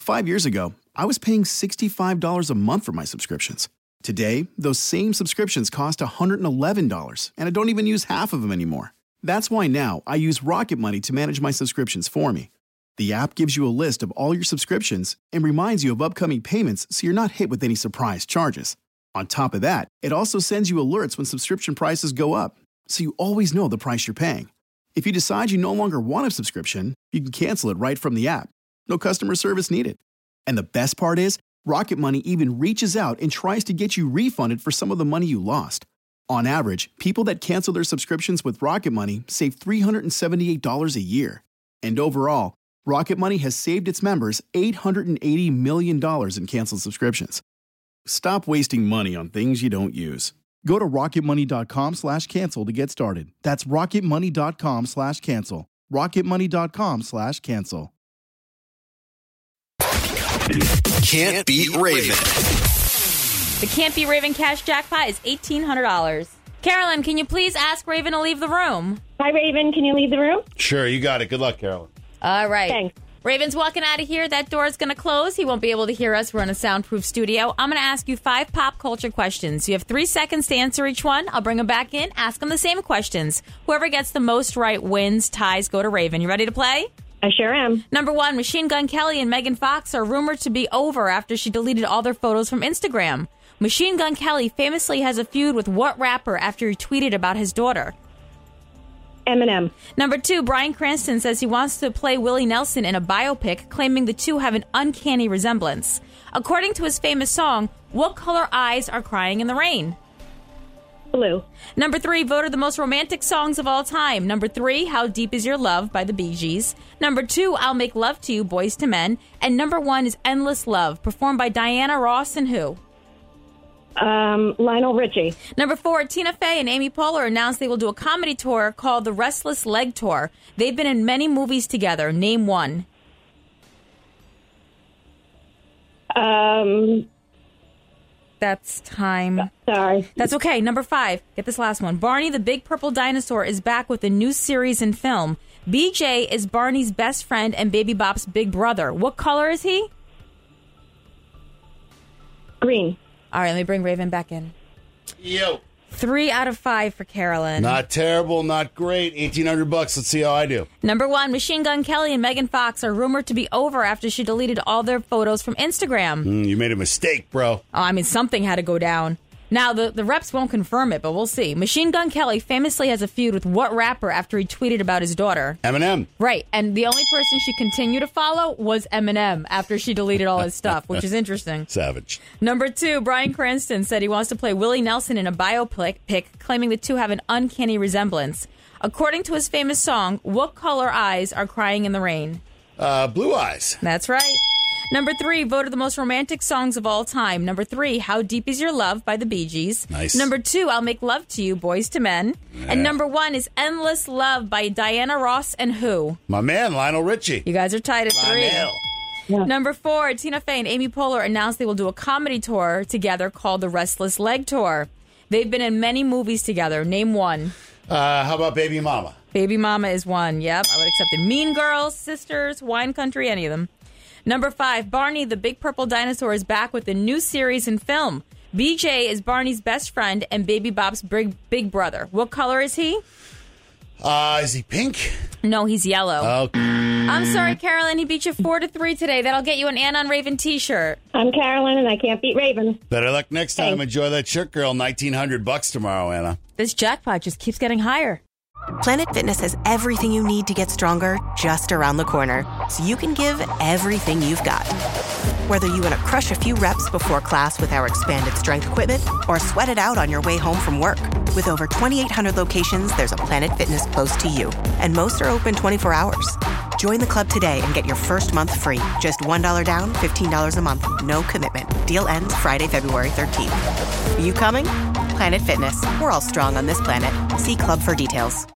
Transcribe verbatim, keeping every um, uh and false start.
Five years ago, I was paying sixty-five dollars a month for my subscriptions. Today, those same subscriptions cost one hundred eleven dollars, and I don't even use half of them anymore. That's why now I use Rocket Money to manage my subscriptions for me. The app gives you a list of all your subscriptions and reminds you of upcoming payments so you're not hit with any surprise charges. On top of that, it also sends you alerts when subscription prices go up, so you always know the price you're paying. If you decide you no longer want a subscription, you can cancel it right from the app. No customer service needed. And the best part is, Rocket Money even reaches out and tries to get you refunded for some of the money you lost. On average, people that cancel their subscriptions with Rocket Money save three hundred seventy-eight dollars a year. And overall, Rocket Money has saved its members eight hundred eighty million dollars in canceled subscriptions. Stop wasting money on things you don't use. Go to rocketmoney.com slash cancel to get started. That's rocketmoney.com slash cancel. rocketmoney.com slash cancel. Can't Beat Raven. The Can't Beat Raven cash jackpot is eighteen hundred dollars. Carolyn, can you please ask Raven to leave the room? Hi, Raven. Can you leave the room? Sure, you got it. Good luck, Carolyn. All right. Thanks. Raven's walking out of here. That door is going to close. He won't be able to hear us. We're in a soundproof studio. I'm going to ask you five pop culture questions. You have three seconds to answer each one. I'll bring him back in. Ask him the same questions. Whoever gets the most right wins. Ties go to Raven. You ready to play? I sure am. Number one, Machine Gun Kelly and Megan Fox are rumored to be over after she deleted all their photos from Instagram. Machine Gun Kelly famously has a feud with what rapper after he tweeted about his daughter? Eminem. Number two, Bryan Cranston says he wants to play Willie Nelson in a biopic, claiming the two have an uncanny resemblance. According to his famous song, what color eyes are crying in the rain? Blue. Number three, voted the most romantic songs of all time. Number three, How Deep Is Your Love by the Bee Gees. Number two, I'll Make Love to You, Boys to Men. And number one is Endless Love, performed by Diana Ross and who? Um, Lionel Richie. Number four, Tina Fey and Amy Poehler announced they will do a comedy tour called the Restless Leg Tour. They've been in many movies together. Name one. Um, That's time. Sorry. That's okay. Number five, get this last one. Barney the Big Purple Dinosaur is back with a new series and film. B J is Barney's best friend and Baby Bop's big brother. What color is he? Green. All right, let me bring Raven back in. Yo. Three out of five for Carolyn. Not terrible, not great. eighteen hundred bucks. Let's see how I do. Number one, Machine Gun Kelly and Megan Fox are rumored to be over after she deleted all their photos from Instagram. Mm, you made a mistake, bro. Oh, I mean, something had to go down. Now, the, the reps won't confirm it, but we'll see. Machine Gun Kelly famously has a feud with what rapper after he tweeted about his daughter? Eminem. Right, and the only person she continued to follow was Eminem after she deleted all his stuff, which is interesting. Savage. Number two, Bryan Cranston said he wants to play Willie Nelson in a biopic, pic, claiming the two have an uncanny resemblance. According to his famous song, what color eyes are crying in the rain? Uh, blue eyes. That's right. Number three, voted the most romantic songs of all time. Number three, How Deep Is Your Love by the Bee Gees. Nice. Number two, I'll Make Love to You, Boys to Men. Yeah. And number one is Endless Love by Diana Ross and who? My man, Lionel Richie. You guys are tied at My three. man. Yeah. Number four, Tina Fey and Amy Poehler announced they will do a comedy tour together called the Restless Leg Tour. They've been in many movies together. Name one. Uh, how about Baby Mama? Baby Mama is one. Yep, I would accept it. Mean Girls, Sisters, Wine Country, any of them. Number five, Barney the Big Purple Dinosaur is back with a new series and film. B J is Barney's best friend and Baby Bop's big, big brother. What color is he? Uh, is he pink? No, he's yellow. Oh. I'm sorry, Carolyn. He beat you four to three today. That'll get you an Ann on Raven T-shirt. I'm Carolyn, and I can't beat Raven. Better luck next time. Thanks. Enjoy that shirt, girl. nineteen hundred bucks tomorrow, Anna. This jackpot just keeps getting higher. Planet Fitness has everything you need to get stronger just around the corner, so you can give everything you've got. Whether you want to crush a few reps before class with our expanded strength equipment or sweat it out on your way home from work. With over twenty-eight hundred locations, there's a Planet Fitness close to you, and most are open twenty-four hours. Join the club today and get your first month free. Just one dollar down, fifteen dollars a month. No commitment. Deal ends Friday, February thirteenth. Are you coming? Planet Fitness. We're all strong on this planet. See club for details.